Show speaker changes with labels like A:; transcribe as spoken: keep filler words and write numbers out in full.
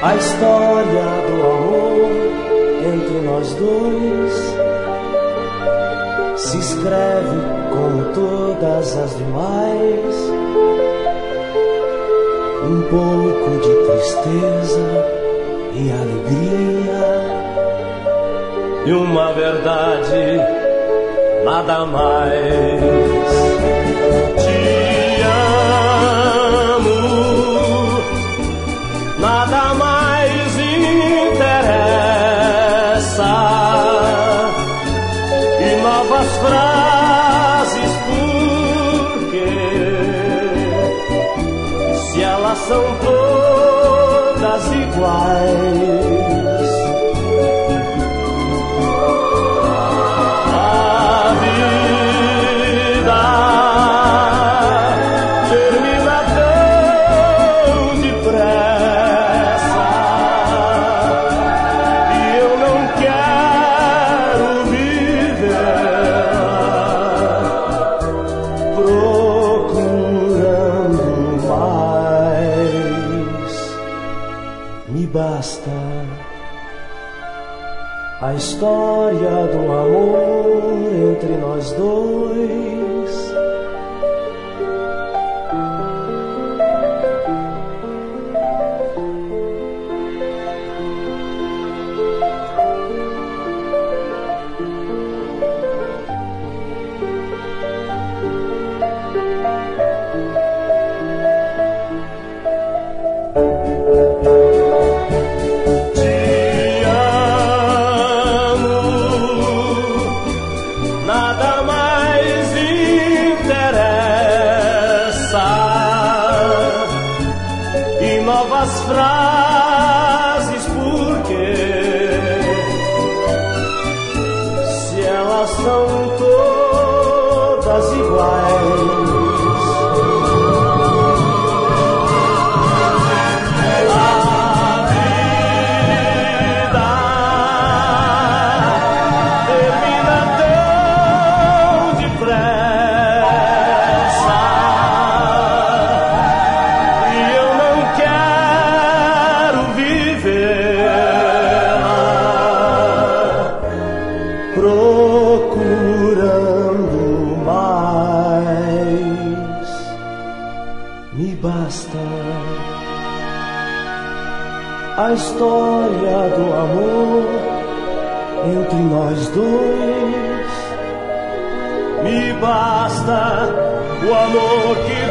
A: A história do amor entre nós dois se escreve como todas as demais. Um pouco de tristeza e alegria e uma verdade, nada mais. Te amo, nada mais interessa. E novas frases, porque se elas são todas iguais. A história do amor entre nós dois frases, porque se elas são todas iguais. A história do amor entre nós dois me basta, o amor que